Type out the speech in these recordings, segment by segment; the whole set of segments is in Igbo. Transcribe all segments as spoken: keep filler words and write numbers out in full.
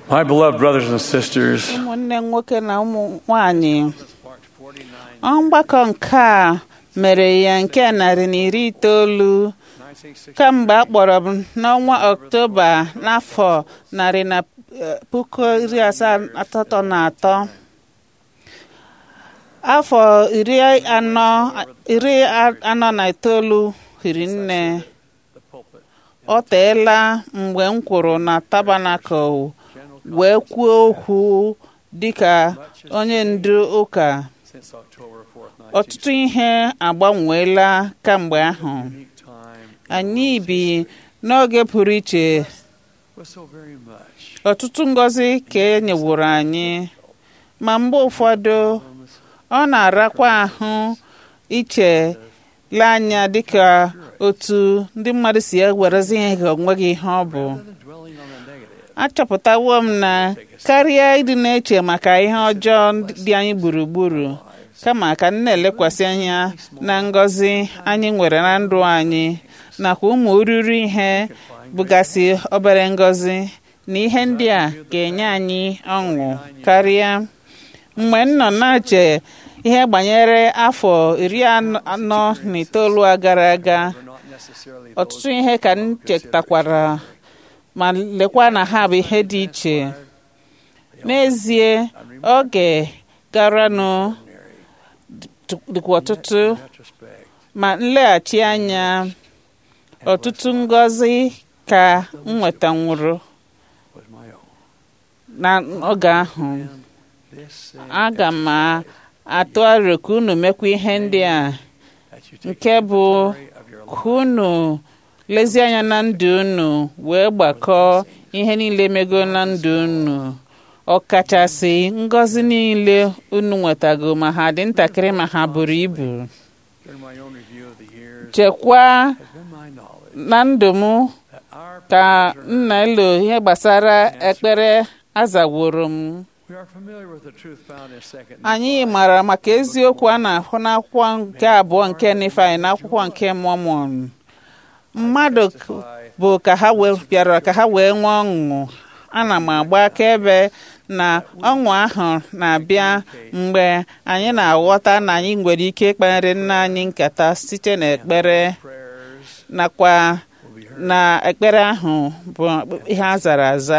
My beloved brothers and sisters, ụmụnne nwoke na ụmụ nwanyị, ọgbakọ nke a mere ya nke narị na iri itoolu kamgbe a kpọrọ m n'ọnwa Ọktoba n'afọ narị na puku iri asaa asatọ na atọ. Afọ iri anọ iri anọ na itoolu hiri nne. Ọ teela mgbe m kwuru na tabanakụl wee kwuo okwu dịka onye ndu ụka. Ọtụtụ ihe agbanweela kamgbe ahụ. Anyị bi n'oge pụrụ iche. Ọtụtụ ngọzi ka e nyeworo anyị, ma mgbe ụfọdụ ọ na-arakwa ahụ iche le anya dịka otu ndị mmadụ si ewerezi ihe ka onweghị ihe ọ bụ. Achọpụtawo m na karịa ịdị na-eche maka ihe ọjọọ dị anyị gburugburu, kama ka m na-elekwasị anya na ngọzi anyị nwere na ndụ anyị, nakwa ụmụ ururu ihe bụgasị obere ngọzi, na ihe ndị a ga-enye anyị ọṅụ karịa. Mgbe m nọ na-eche ihe banyere afọ iri anọ na itoolu a gara aga, ọtụtụ ihe ka m chetakwara, ma lekwa na ha bụ ihe dị iche. N'ezie, oge garanụ dịkwa ọtụtụ, ma nleghachi anya, ọtụtụ ngọzi ka m nwetanwuru n'oge ahụ. Aga m atụ aro ka unu mekwa ihe ndị a, nke bụ ka unu lezie anya na ndụ unu wee gbakọọ ihe niile mego na ndụ unu, ọkachasị ngọzi niile unu nwetago, ma ha dị ntakịrị ma ha buru ibu. Chekwaa na ndụ m ka m na-elo ihe gbasara ekpere azaworo m. Anyị maara maka eziokwu a na-ahụ n'akwụkwọ nke abụọ nke Nifai na akwụkwọ nke Mọmọn. Mmadụ bụ ka ha bịara ka ha wee nwee ọṅụ. Ana m agba akaebe na ọṅụ ahụ na-abịa mgbe anyị na-aghọta na anyị nwere ike ịkpanyere nna anyị nkata site n'ekpere, nakwa na ekpere ahụ bụ ihe a zara aza.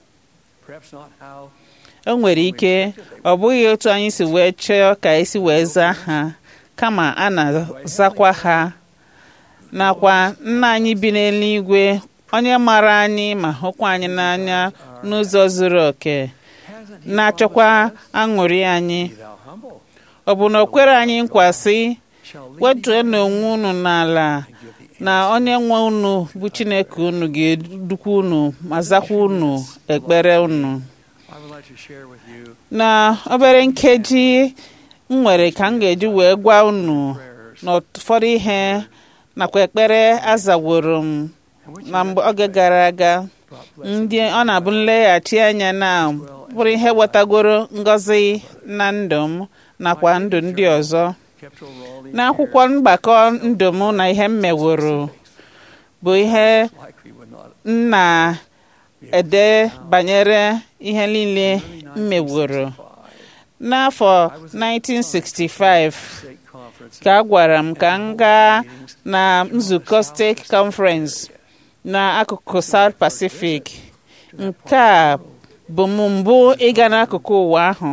O nwere ike ọ bụghị otu anyị si wee chọọ ka esi wee zaa ha, kama a na-azakwa ha. Nakwa nna anyị bi n'eluigwe, onye mara anyị ma hụkwa anyị n'anya n'ụzọ zuru oke, na-achọkwa aṅụrị anyị. Ọ bụ na o kwere anyị nkwa sị, wetuo n'onwe unu n'ala, na onye nwe unu bụ Chineke unu ga-edukwa unu ma zakwa unu ekpere unu. Na obere nkeji m nwere ka m ga-eji wee gwa unu n'ụfọdụ ihe nakwa ekpere azaworo m na mgbe oge gara aga, ndị ọ na-abụ nleghachi anya na bụrụ ihe wetagoro ngọzi na ndụ m nakwa ndụ ndị ọzọ. N'akwụkwọ mgbakọ ndụ m na ihe m meworo bụ ihe m na-ede banyere ihe niile m meworo. N'afọ nineteen sixty-five ka a gwara m ka m gaa na nzukọ steeti conference n'akụkụ South Pacific. Nke a bụ m mbụ ịga n'akụkụ ụwa ahụ.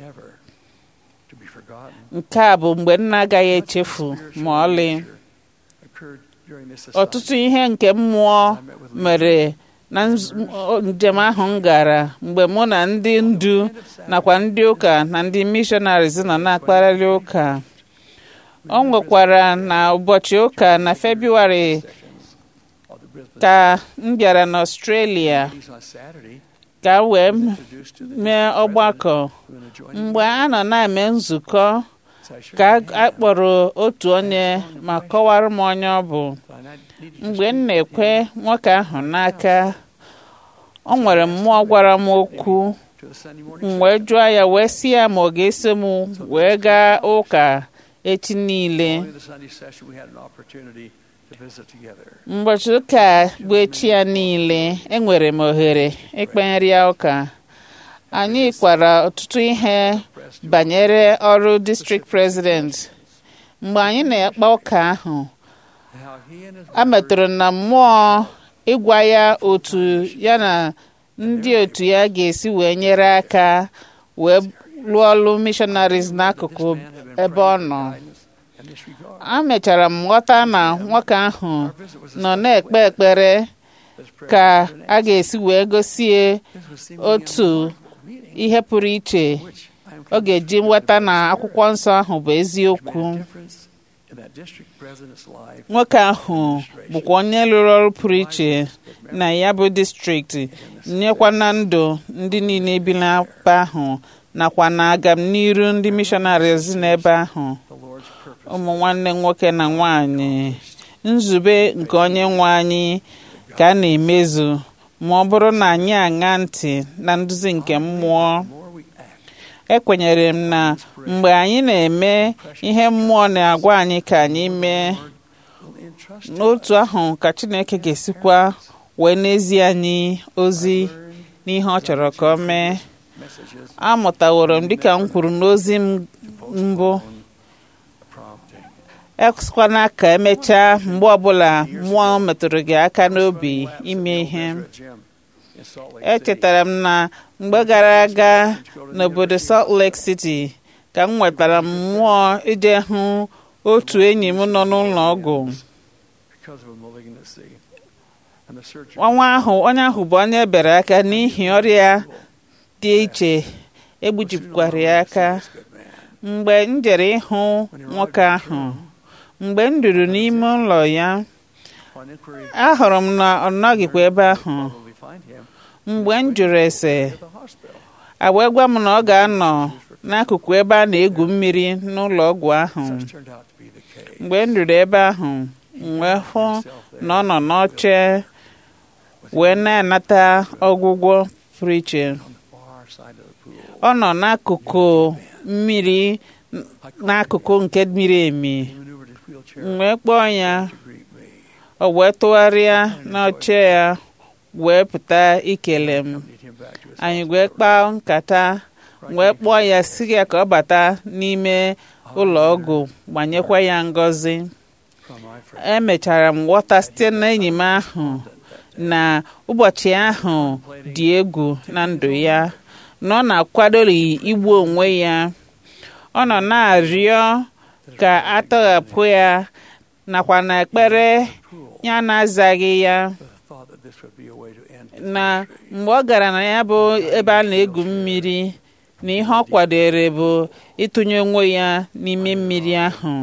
Nke a bụ mgbe m na-agaghị echefu ma ọlị. Ọtụtụ ihe nke mmụọ mere na njem ahụ m gara, mgbe mụ na ndị ndu nakwa ndị ụka na ndị missionaries nọ na-akparịta ụka. O nwekwara na ụbọchị ụka na Febụwarị ka m bịara n'Australia ka wee mee ọgbakọ. Mgbe a nọ na-eme nzukọ ka a kpọrọ otu onye ma kọwara m onye ọ bụ. Mgbe m na-ekwe nwoke ahụ n'aka, o nwere mmụọ gwara m okwu. M wee jụọ ya wee sị ya ma ọ ga-eso m wee gaa ụka echi niile. Ụbọchị ụka bụ echi ya niile, enwere m ohere ịkpenyere ya ụka. anyị kwara ọtụtụ ihe banyere ọrụ district president. Mgbe anyị na-akpa ụka ahụ, a metụrụ na mmụọ ịgwa ya otu ya na ndị otu ya ga-esi wee nyere aka wee lụọ ọrụ missionaries n'akụkụ ebe ọ nọ. A mechara m ghọta na nwoke ahụ nọ na-ekpe ekpere ka a ga-esi wee gosie otu ihe pụrụ iche ọ ga-eji nweta na akwụkwọ nsọ ahụ bụ eziokwu. Nwoke ahụ bụkwa onye lụrụ ọrụ pụrụ iche na ya bụ distrikti, nyekwa na ndụ ndị niile bi n'ebe ahụ nakwa na agam n'iru ndị missionaries n'ebe ahụ. Ụmụ nwanne nwoke na nwanyị, nzube nke onye nwe anyị ka a na-emezu ma ọ bụrụ na anyị aṅa ntị na nduzi nke mmụọ. Ekwenyere m na mgbe anyị na-eme ihe mmụọ na-agwa anyị ka anyị mee, n'otu ahụ ka Chineke ga-esikwa wee n'ezie anyị ozi n'ihe ọ chọrọ ka ọ mee. Amụtaworo m dịka m kwuru n'ozi mbụ, ekwana ka emechaa mgbe ọbụla mmụọ metụrụ gị aka n'obi ime ihe. Echetara m na mgbe gara aga n'obodo Salt Lake City ka m nwetara mmụọ ije hụ otu enyi m nọ n'ụlọ ọgwụ. Ọnwa ahụ onye ahụ bụ onye ebere aka n'ihi ọrịa dị iche egbujikwara ya aka. Mgbe m jere ịhụ nwoke ahụ, mgbe m ruru n'ime ụlọ ya, ahụrụ m na ọ nọghịkwa ebe ahụ. Mgbe m jụrụ ese, a wee gwa m na ọ ga-anọ n'akụkụ ebe a na-egwu mmiri n'ụlọ ọgwụ ahụ. Mgbe m ruru ebe ahụ, m wee hụ na ọ nọ n'oche wee na-anata ọgwụgwọ pụrụ iche. Ọ nọ n'akụkụ mmiri, n'akụkụ nke mmiri emi. M wee kpọọ ya, o wee tụgharịa n'oche ya wee pụta ikele m. Anyị wee kpaa nkata, wee kpọọ ya sị ya ka ọ bata n'ime ụlọ ọgwụ gbanyekwa ya ngọzi. Emechara m ghọta site n'enyi m ahụ na ụbọchị ahụ dị egwu na ndụ ya, na ọ na-akwadori igbu onwe ya. Ọ nọ na-arịọ ka atọghapụ ya nakwa na ekpere ya na-azaghị ya, na mgbe ọ gara na ya bụ ebe a na-egwu mmiri na ihe ọ kwadere bụ ịtụnye onwe ya n'ime mmiri ahụ.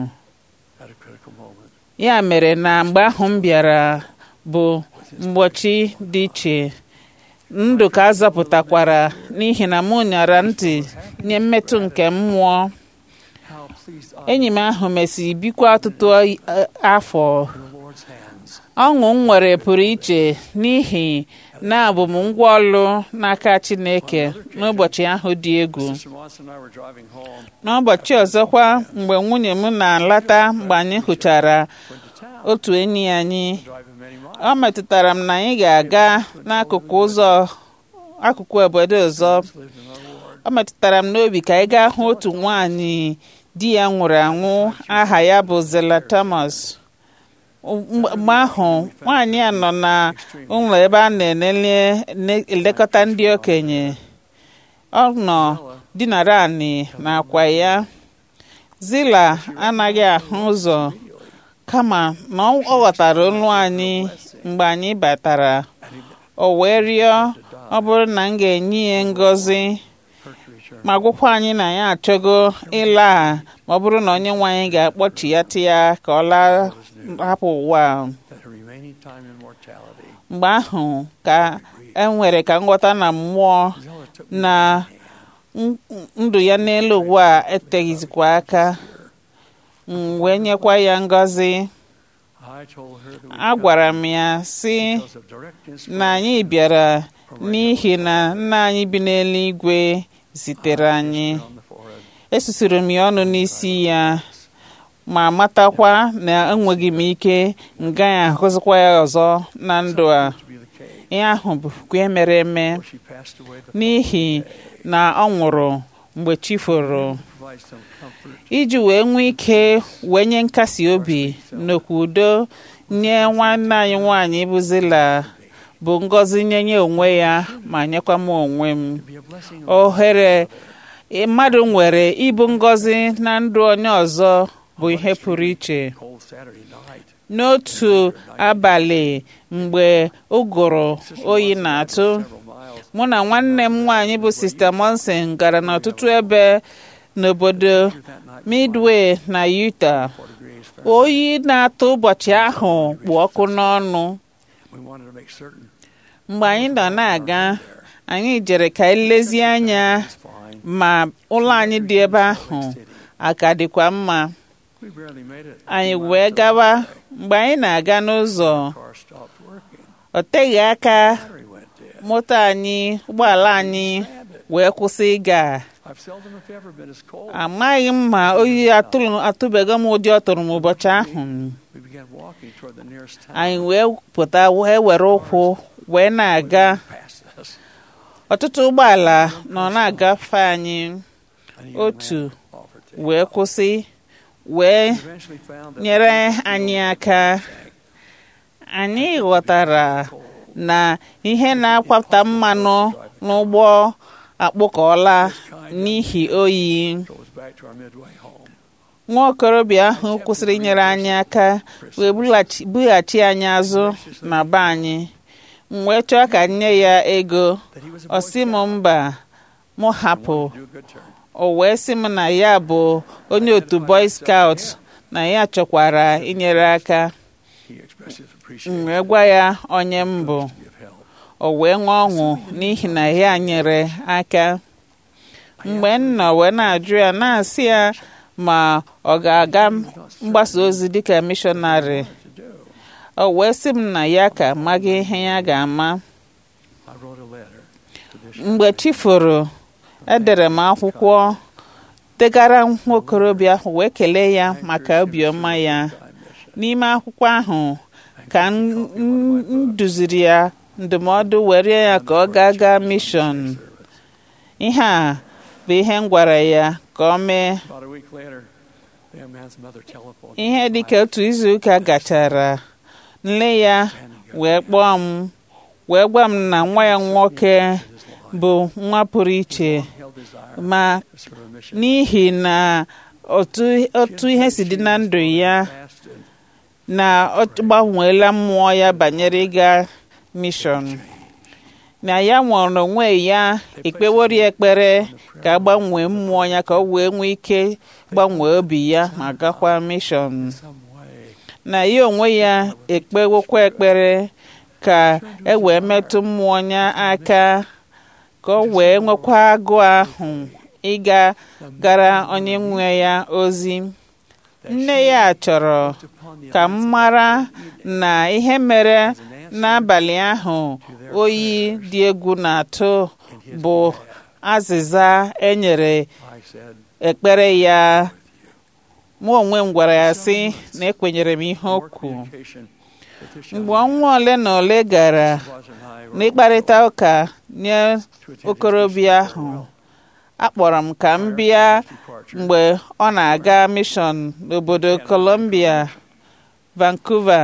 Ya mere na mgbe ahụ m bịara bụ mgbochi dị iche, ndụ ka a zọpụtakwara n'ihi na mụ nyara ntị nye mmetụ nke mmụọ. Enyi m ahụ mesịrị bikwa ọtụtụ afọ. Ọṅụ m nwere pụrụ iche n'ihi na abụ m ngwa ọlụ n'aka Chineke n'ụbọchị ahụ dị egwu. N'ụbọchị ọzọkwa, mgbe nwunye m na-alata, mgbe anyị hụchara otu enyi anyị, ọ metụtara m na anyị ga-aga n'akụkụ ụzọ akụkụ obodo ọzọ. Ọ metụtara m n'obi ka anyị gaa hụ otu nwaanyị di ya nwụrụ anwụ, aha ya bụ Zela Thomas. Mgbe ahụ nwaanyị a nọ na ụlọ ebe a na-elekọta ndị okenye. Ọ nọ dinara anị n'akwa ya. Zila anaghị ahụ ụzọ, kama na ọ ghọtara olu anyị mgbe anyị batara. O wee rịọ ọ bụrụ na m ga-enye ya ngọzi, ma gwụkwa anyị na ya achọgo ịla, ma ọ bụrụ na onye nwe anyị ga-akpọchi ya ti ya ka ọ laa hapụ ụwa. Mgbe ahụ ka e nwere ka nghọta na mmụọ na ndụ ya n'elu ụwa eteghịzikwa aka. M wee nyekwa ya ngọzi. Agwara m ya sị na anyị bịara n'ihi na nna anyị bi n'eluigwe zitere anyị. Esusuru m ya ọnụ n'isi ya, ma matakwa na enweghị m ike m gaghị ahụzikwa ya ọzọ na ndụ a. ihe ahụ bụkwa mere eme n'ihi na ọ nwụrụ mgbe chi foro iji wee nwee ike wee nye nkasi obi n'okwu udo nye nwanne anyị nwaanyị bụ Zila bụ ngọzi nye nye onwe ya ma nyekwa m onwe m ohere mmadụ nwere ịbụ ngọzi na ndụ onye ọzọ bụ ihe pụrụ iche. N'otu abalị mgbe ụgụrụ oyi na-atụ, mụ na nwanne m nwaanyị bụ Sista Monson gara n'ọtụtụ ebe n'obodo Midway na Utah. Oyi na-atụ ụbọchị ahụ kpụ ọkụ n'ọnụ. Mgbe anyị nọ na-aga, anyị jere ka anyị lezie anya ma ụlọ anyị dị ebe ahụ aka dịkwa mma. Anyị wee gawa. Mgbe anyị na-aga n'ụzọ, ọ teghị aka moto anyị ụgbọala anyị wee kwụsị ịga. Amaghị m ma oyi atụbego m ụdị ọ tụrụ m ụbọchị ahụ. Anyị wee pụta wee were ụkwụ wee na-aga. Ọtụtụ ụgbọala nọ na-agafe anyị. Otu wee kwụsị wee nyere anyị aka. Anyị ghọtara na ihe na-akwapụta mmanụ n'ụgbọ akpụkọọla n'ihi oyi. Nwa okorobịa ahụ kwụsịrị inyere anyị aka wee bughachi anyị azụ na be anyị. M wee chọọ ka nye ya ego, ọ sị m mba, m hapụ. O wee sị m na ya bụ onye otu Boy Scout na ya chọkwara inyere aka. M wee gwa ya onye m bụ. O wee ṅụọ ọṅụ n'ihi na ya nyere aka. Mgbe m nọ wee na-ajụ ya na-asị ya ma ọ ga-aga mgbasa ozi dịka mishọnarị, o wee sị m na ya ka amaghị ihe ya ga-ama. Mgbe chi foro, edere m akwụkwọ degara nwa okorobịa ahụ wee kelee ya maka obiọma ya. N'ime akwụkwọ ahụ ka m duziri ya ndụmọdụ were ya ka ọ gaa gaa mishọn. Ihe a bụ ihe m gwara ya ka ọ mee. Ihe dịka otu izu ụka gachara, nne ya wee kpọọ m wee gwa m na nwa ya nwoke bụ nwa pụrụ iche, ma n'ihi na otu otu ihe si dị na ndụ ya na ọ gbanweela mmụọ ya banyere ịga mishọn, na ya nwere onwe ya ekpewori ekpere ka agbanwee mmụọ ya ka ọ wee nwee ike gbanwee obi ya ma gakwa mishọn. Na ya onwe ya ekpewokwa ekpere ka e wee metụ mmụọ ya aka ka ọ wee nwekwa agụụ ahụ ịga gara onye nwe ya ozi. Nne ya chọrọ ka m mara na ihe mere n'abalị ahụ oyi dị egwu na-atụ bụ azịza enyere ekpere ya. Mụ onwe m gwara ya sị na ekwenyere m ihe o kwuru. Mgbe ọnwa ole na ole gara n'ịkparịta ụka nye okorobịa ahụ, akpọrọ m ka m bịa mgbe ọ na-aga mishọn n'obodo Columbia, Vancouver.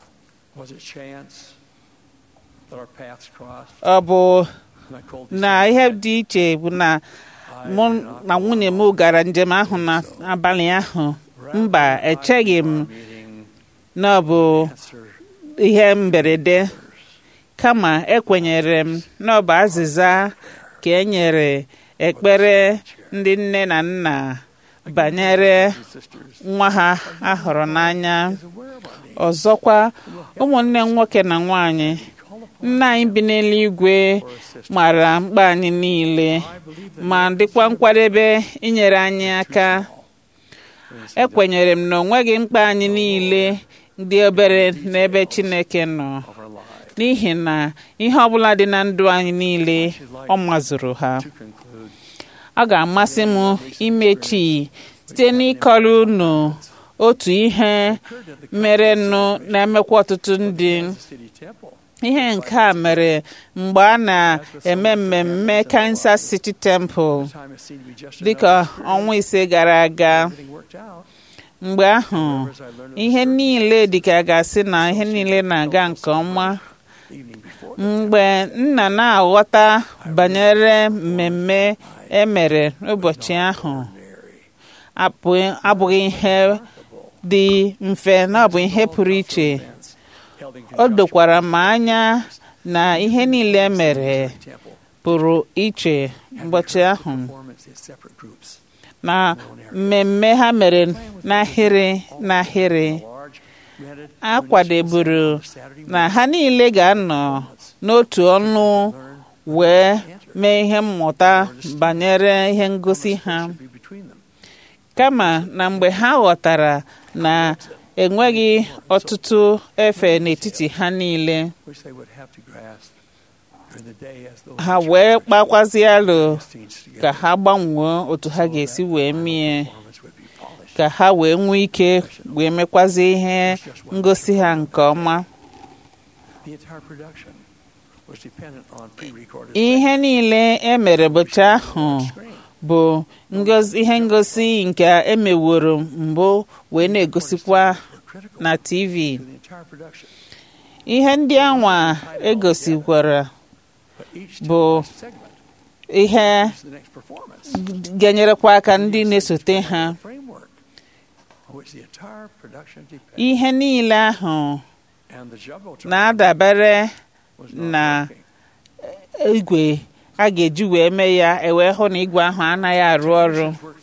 Ọ bụ na ihe dị iche bụ na mụ na nwunye m gara njem ahụ n'abalị ahụ. Mba, echeghị m na ọ bụ ihe mberede, kama ekwenyere m na ọ bụ azịza ka e nyere ekpere ndị nne na nna banyere nwa ha ahụrụ n'anya. Ọzọkwa, ụmụnne nwoke na nwanyị, nna anyị bi n'eluigwe mara mkpa anyị niile ma dịkwa nkwadebe inyere anyị aka. Ekwenyere m na onweghị mkpa anyị niile dị obere n'ebe Chineke nọ, n'ihi na ihe ọbụla dị na ndụ anyị niile ọ mazụrụ ha. Ọ ga-amasị m imechi site n'ịkọrọ unu otu ihe mere nụ na-emekwa ọtụtụ ndị. ihe nke a mere mgbe a na-eme mmemme Kansas City Temple dịka ọnwa ise gara aga. Mgbe ahụ ihe niile dịka gasị na ihe niile na-aga nke ọma. Mgbe nna na-aghọta banyere mmemme emere ụbọchị ahụ abụghị ihe dị mfe na ọ bụ ihe pụrụ iche. O dokwara m anya na ihe niile mere pụrụ iche ụbọchị ahụ, na mmemme ha mere n'ahịrị n'ahịrị a kwadeburu na ha niile ga-anọ n'otu ọnụ wee mee ihe mmụta banyere ihe ngosi ha, kama na mgbe ha ghọtara na enweghị ọtụtụ efe n'etiti ha niile, ha wee kpakwazi alụ ka ha gbanwee otu ha ga-esi wee mie, ka ha wee nwee ike wee mekwazi ihe ngosi ha nke ọma. Ihe niile e mere ụbọchị ahụ bụ ihe ngosi nke emeworo mbụ wee na-egosikwa na T V. Ihe ndị anwa egosikwara bụ ihe ga-enyerekwa aka ndị na-esote ha. Ihe niile ahụ na-adabere na igwe a ga-eji wee mee ya, ewee hụ na igwe ahụ anaghị arụ ọrụ.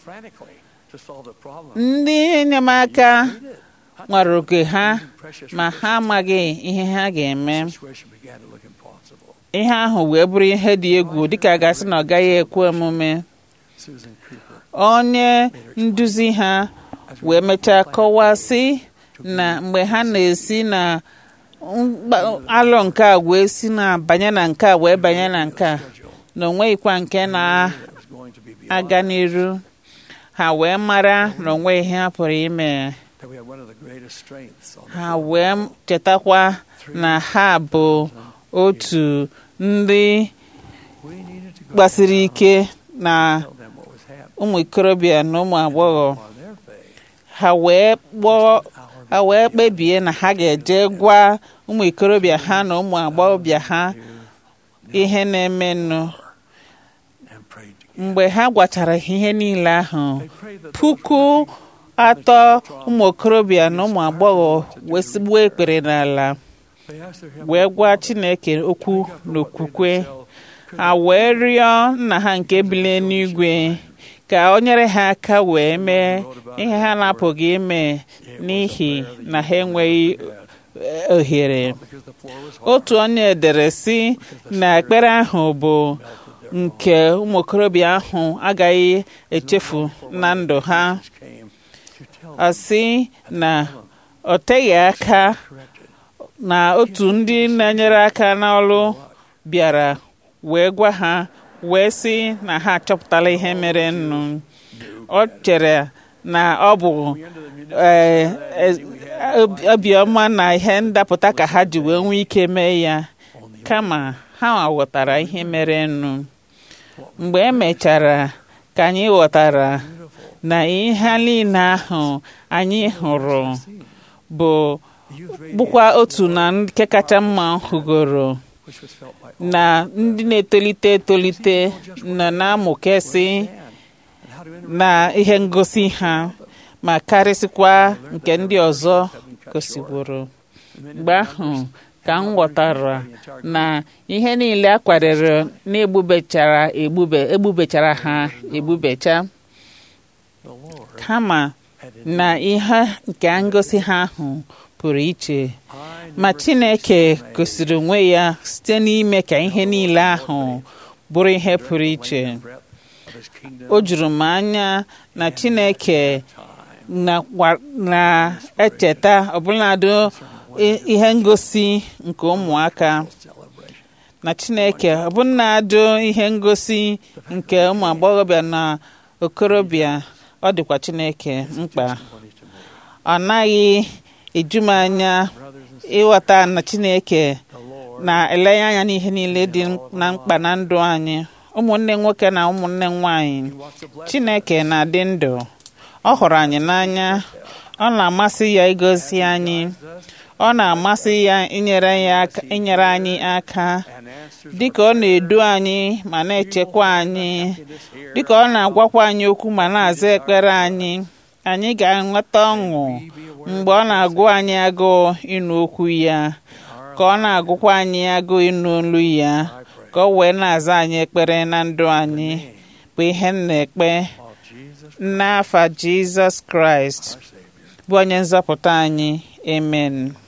Ndị enyemaka nwere oge ha, ma ha amaghị ihe ha ga-eme. Ihe ahụ wee bụrụ ihe dị egwu, dịka a ga-asị na ọ gaghị ekwe omume. Onye nduzi ha wee mechaa kọwasị na mgbe ha na-esi na alụ nke a wee si na banye na nke a wee banye na nke a, na onweghịkwa nke na-aga n'iru. Ha wee mara na onwe ihe ha pụrụ ime. Ha wee chetakwa na ha bụ otu ndị gbasiri ike na ụmụ ikorobịa na ụmụ agbọghọ. Ha wee kpọọ ha wee kpebie na ha ga-eje gwa ụmụ ikorobịa ha na ụmụ agbọghọbịa ha ihe na-emenụ. Mgbe ha gwachara ihe niile ahụ, puku atọ ụmụ okorobịa na ụmụ agbọghọ wee sigbuo ekpere n'ala wee gwa Chineke okwu n'okwukwe. Ha wee rịọ nna ha nke bilie n'igwe ka o nyere ha aka wee mee ihe ha na-apụghị ime n'ihi na ha enweghị ohere. Otu onye dere sị na ekpere ahụ bụ nke ụmụ okorobịa ahụ agaghị echefu na ndụ ha. Ọ sị na ọ teghị aka na otu ndị na-enyere aka n'ọrụ bịara wee gwa ha wee sị na ha achọpụtala ihe mere nnu. Ọ chere na ọ bụ obiọma na ihe ndapụta ka ha ji wee nwee ike mee ya, kama ha ghọtara ihe mere nnu. Mgbe e mechara ka anyị ghọtara na ihe niile ahụ anyị hụrụ bụ bụkwa otu na nke kacha mma hụgoro, na ndị na-etolite etolite nọ na-amụkesị na ihe ngosi ha, ma karịsịkwa nke ndị ọzọ gosigboro. Mgbe ahụ ka m ghọtara na ihe niile a kwadoro na-egbubechara egbube egbubechara ha egbubecha, kama na ihe nke ngosi ha ahụ pụrụ iche. Ma Chineke gosiri onwe ya site n'ime ka ihe niile ahụ bụrụ ihe pụrụ iche. O juru m anya na Chineke na-echeta ọbụladị ihe ngosi nke ụmụaka, na Chineke ọbụladị ihe ngosi nke ụmụ agbọghọbịa na okorobịa. Ọ dịkwa Chineke mkpa. Ọ naghị eju m anya ịghọta na Chineke na-elenye anya n'ihe niile dị na mkpa na ndụ anyị. Ụmụnne nwoke na ụmụnne nwanyị, Chineke na-adị ndụ. Ọ hụrụ anyị n'anya. Ọ na-amasị ya igozi anyị. Ọ na-amasị ya inyere ya aka, inyere anyị aka dịka ọ na-edu anyị ma na-echekwa anyị, dịka ọ na-agwakwa anyị okwu ma na-aza ekpere anyị. Anyị ga-enweta ọṅụ mgbe ọ na-agụ anyị agụụ ịnụ okwu ya, ka ọ na-agụkwa anyị agụụ ịnụ olu ya, ka ọ wee na-aza anyị ekpere na ndụ anyị, bụ ihe m na-ekpe n'afa Jizọs Kraịst bụ onye nzọpụta anyị. Amen.